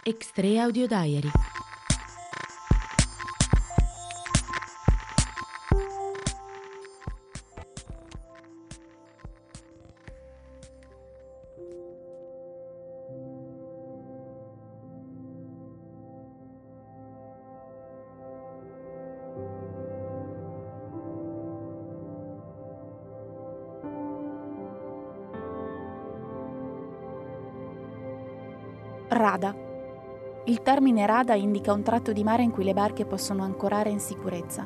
X3 Audio Diary. Rada. Il termine rada indica un tratto di mare in cui le barche possono ancorare in sicurezza.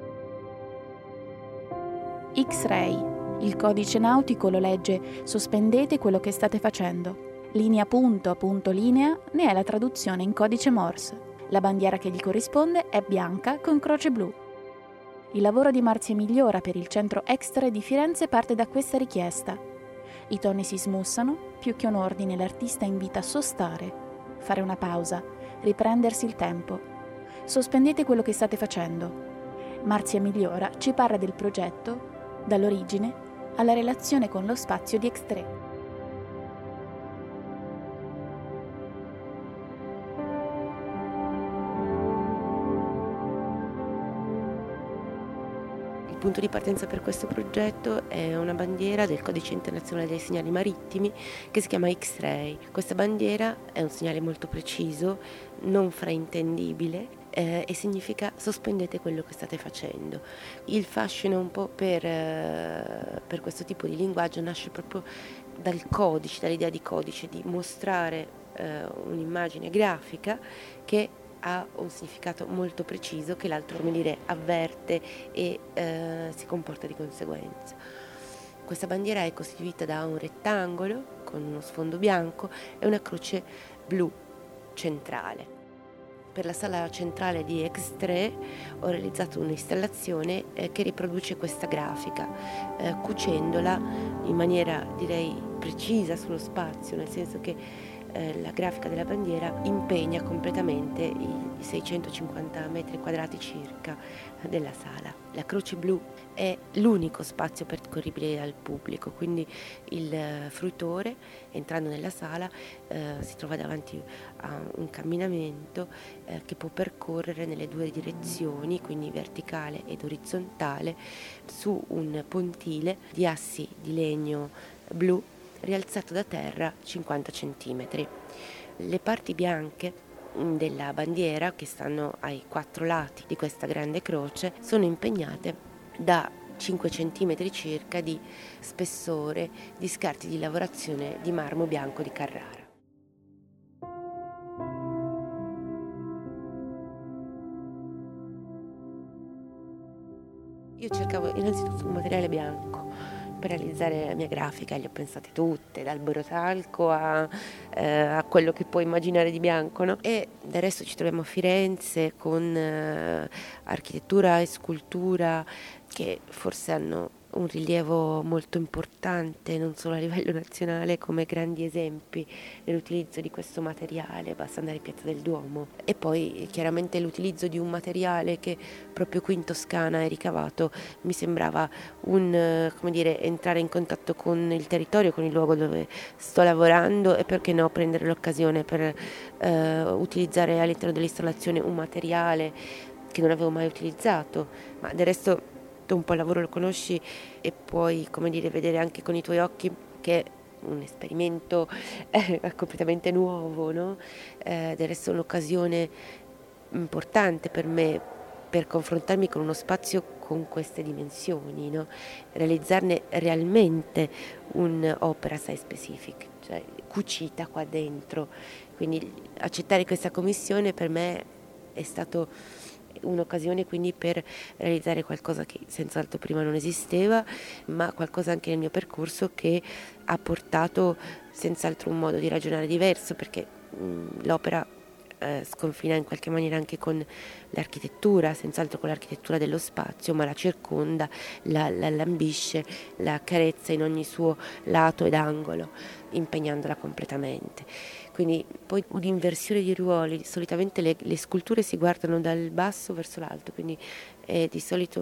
X-ray. Il codice nautico lo legge "sospendete quello che state facendo". Linea punto a punto linea ne è la traduzione in codice Morse. La bandiera che gli corrisponde è bianca con croce blu. Il lavoro di Marzia Migliora per il centro X-ray di Firenze parte da questa richiesta. I toni si smussano, più che un ordine l'artista invita a sostare, fare una pausa, riprendersi il tempo. Sospendete quello che state facendo. Marzia Migliora ci parla del progetto, dall'origine alla relazione con lo spazio di X3. Il punto di partenza per questo progetto è una bandiera del Codice Internazionale dei Segnali Marittimi che si chiama X-Ray. Questa bandiera è un segnale molto preciso, non fraintendibile e significa sospendete quello che state facendo. Il fascino un po' per questo tipo di linguaggio nasce proprio dal codice, dall'idea di codice, di mostrare un'immagine grafica che ha un significato molto preciso che l'altro, avverte e si comporta di conseguenza. Questa bandiera è costituita da un rettangolo con uno sfondo bianco e una croce blu centrale. Per la sala centrale di X3 ho realizzato un'installazione che riproduce questa grafica, cucendola in maniera direi precisa sullo spazio, nel senso che la grafica della bandiera impegna completamente i 650 metri quadrati circa della sala. La croce blu è l'unico spazio percorribile dal pubblico, quindi il fruitore entrando nella sala si trova davanti a un camminamento che può percorrere nelle due direzioni, quindi verticale ed orizzontale, su un pontile di assi di legno blu rialzato da terra 50 cm. Le parti bianche della bandiera, che stanno ai 4 lati di questa grande croce, sono impegnate da 5 cm circa di spessore di scarti di lavorazione di marmo bianco di Carrara. Io cercavo innanzitutto un materiale bianco per realizzare la mia grafica, le ho pensate tutte, dal borotalco a quello che puoi immaginare di bianco, no? E del resto ci troviamo a Firenze con architettura e scultura che forse hanno un rilievo molto importante, non solo a livello nazionale, come grandi esempi nell'utilizzo di questo materiale. Basta andare in Piazza del Duomo. E poi chiaramente l'utilizzo di un materiale che proprio qui in Toscana è ricavato mi sembrava entrare in contatto con il territorio, con il luogo dove sto lavorando, e perché no prendere l'occasione per utilizzare all'interno dell'installazione un materiale che non avevo mai utilizzato. Ma del resto tu un po' il lavoro lo conosci e puoi vedere anche con i tuoi occhi che è un esperimento completamente nuovo, no? Del resto è un'occasione importante per me per confrontarmi con uno spazio con queste dimensioni, no? Realizzarne realmente un'opera site specific, cioè cucita qua dentro. Quindi accettare questa commissione per me è stato un'occasione quindi per realizzare qualcosa che senz'altro prima non esisteva, ma qualcosa anche nel mio percorso che ha portato senz'altro un modo di ragionare diverso, perché l'opera sconfina in qualche maniera anche con l'architettura, senz'altro con l'architettura dello spazio, ma la circonda, la lambisce, la accarezza in ogni suo lato ed angolo, impegnandola completamente. Quindi poi un'inversione di ruoli, solitamente le sculture si guardano dal basso verso l'alto, quindi di solito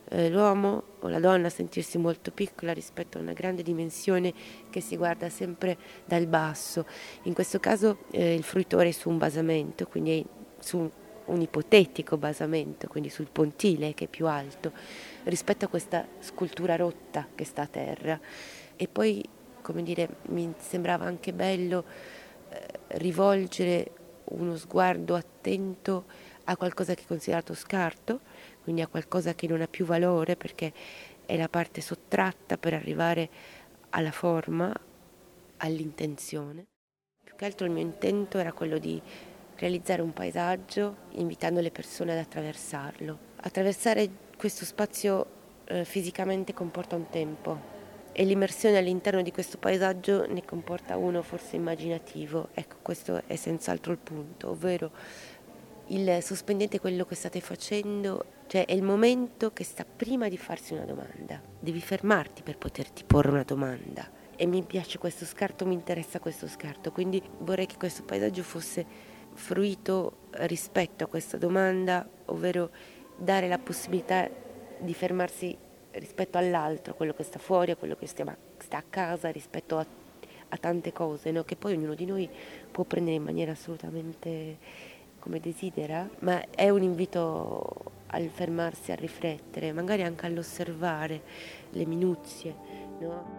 l'uomo o la donna a sentirsi molto piccola rispetto a una grande dimensione che si guarda sempre dal basso. In questo caso il fruitore è su un basamento, quindi è su un ipotetico basamento, quindi sul pontile che è più alto, rispetto a questa scultura rotta che sta a terra. E poi, come dire, mi sembrava anche bello rivolgere uno sguardo attento a qualcosa che è considerato scarto, quindi a qualcosa che non ha più valore perché è la parte sottratta per arrivare alla forma, all'intenzione. Più che altro il mio intento era quello di realizzare un paesaggio invitando le persone ad attraversarlo. Attraversare questo spazio fisicamente comporta un tempo e l'immersione all'interno di questo paesaggio ne comporta uno forse immaginativo. Ecco, questo è senz'altro il punto, ovvero il sospendete quello che state facendo, cioè è il momento che sta prima di farsi una domanda. Devi fermarti per poterti porre una domanda. E mi piace questo scarto, mi interessa questo scarto, quindi vorrei che questo paesaggio fosse fruito rispetto a questa domanda, ovvero dare la possibilità di fermarsi rispetto all'altro, quello che sta fuori, a quello che sta a casa, rispetto a tante cose, no? Che poi ognuno di noi può prendere in maniera assolutamente come desidera, ma è un invito al fermarsi, a riflettere, magari anche all'osservare le minuzie, no?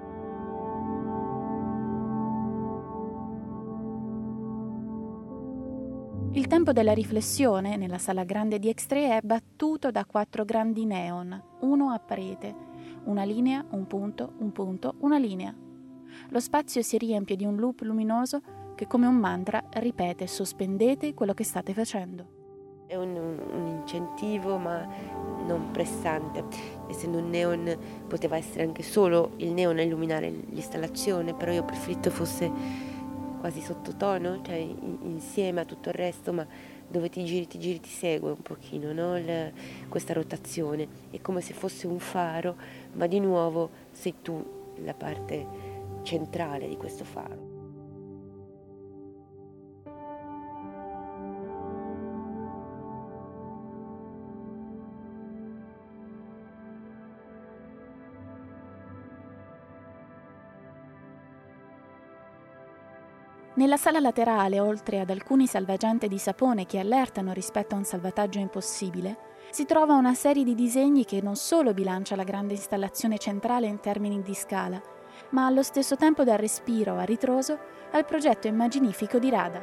Il tempo della riflessione nella sala grande di X3 è battuto da 4 grandi neon, uno a parete, una linea, un punto, una linea. Lo spazio si riempie di un loop luminoso che come un mantra ripete sospendete quello che state facendo. È un incentivo ma non pressante, essendo un neon poteva essere anche solo il neon a illuminare l'installazione, però io ho preferito fosse quasi sottotono, cioè insieme a tutto il resto, ma dove ti giri ti segue un pochino, no? Questa rotazione, è come se fosse un faro, ma di nuovo sei tu la parte centrale di questo faro. Nella sala laterale, oltre ad alcuni salvagente di sapone che allertano rispetto a un salvataggio impossibile, si trova una serie di disegni che non solo bilancia la grande installazione centrale in termini di scala, ma allo stesso tempo dà respiro a ritroso al progetto immaginifico di Rada.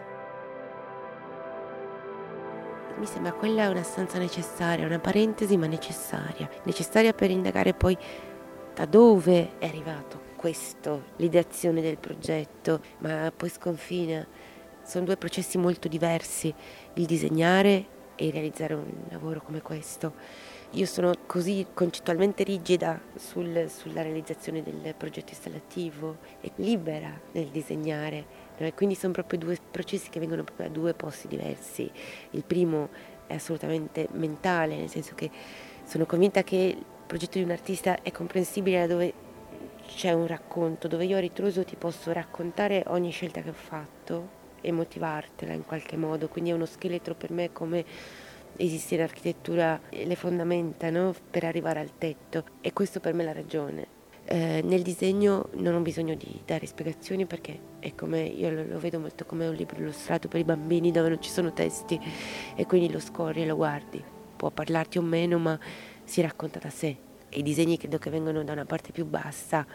Mi sembra quella una stanza necessaria, una parentesi ma necessaria per indagare poi da dove è arrivato questo, l'ideazione del progetto, ma poi sconfina. Sono due processi molto diversi, il disegnare e realizzare un lavoro come questo. Io sono così concettualmente rigida sulla realizzazione del progetto installativo e libera nel disegnare, no? E quindi sono proprio due processi che vengono proprio da due posti diversi. Il primo è assolutamente mentale, nel senso che sono convinta che il progetto di un artista è comprensibile da dove c'è un racconto, dove io a ritroso ti posso raccontare ogni scelta che ho fatto e motivartela in qualche modo, quindi è uno scheletro per me come esiste in architettura le fondamenta, no? Per arrivare al tetto, e questo per me è la ragione. Nel disegno non ho bisogno di dare spiegazioni perché è come io lo vedo molto come un libro illustrato per i bambini dove non ci sono testi e quindi lo scorri e lo guardi, può parlarti o meno ma si racconta da sé. E i disegni credo che vengono da una parte più bassa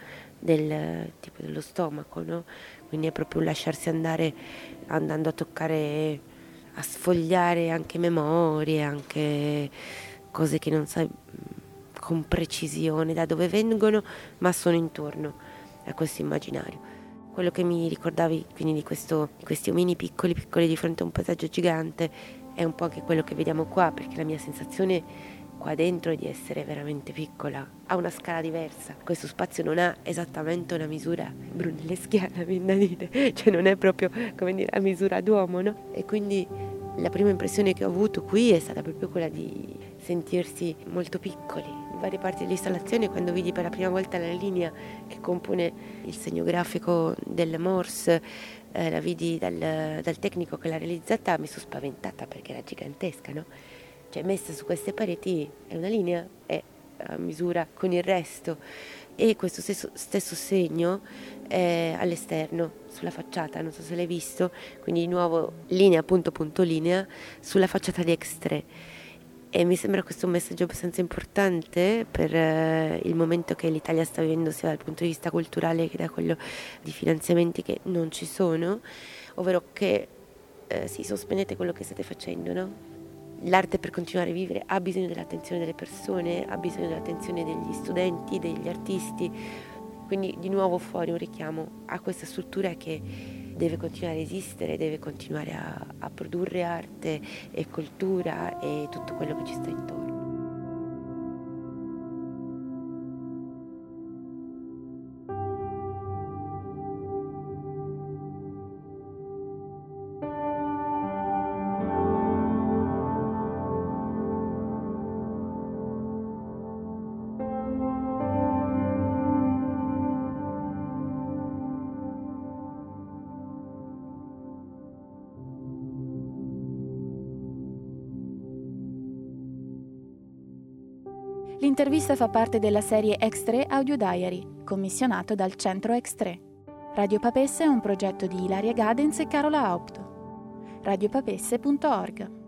del tipo dello stomaco, no? Quindi è proprio un lasciarsi andare, andando a toccare, a sfogliare anche memorie, anche cose che non sai con precisione da dove vengono, ma sono intorno a questo immaginario. Quello che mi ricordavi quindi di questi omini piccoli di fronte a un paesaggio gigante è un po' anche quello che vediamo qua, perché la mia sensazione qua dentro è di essere veramente piccola, ha una scala diversa. Questo spazio non ha esattamente una misura brunelleschiana, viene da dire, cioè non è proprio, come dire, a misura d'uomo, no? E quindi la prima impressione che ho avuto qui è stata proprio quella di sentirsi molto piccoli. In varie parti dell'installazione, quando vidi per la prima volta la linea che compone il segno grafico del Morse, la vidi dal tecnico che l'ha realizzata, mi sono spaventata perché era gigantesca, no? Cioè messa su queste pareti è una linea, è a misura con il resto, e questo stesso segno è all'esterno, sulla facciata, non so se l'hai visto, quindi di nuovo linea, punto, punto, linea, sulla facciata di X3. E mi sembra questo un messaggio abbastanza importante per il momento che l'Italia sta vivendo, sia dal punto di vista culturale che da quello di finanziamenti che non ci sono, ovvero che sospendete quello che state facendo, no? L'arte, per continuare a vivere, ha bisogno dell'attenzione delle persone, ha bisogno dell'attenzione degli studenti, degli artisti, quindi di nuovo fuori un richiamo a questa struttura che deve continuare a esistere, deve continuare a produrre arte e cultura e tutto quello che ci sta intorno. L'intervista fa parte della serie X3 Audio Diary, commissionato dal Centro X3. Radio Papesse è un progetto di Ilaria Gadens e Carola Haupt. radiopapesse.org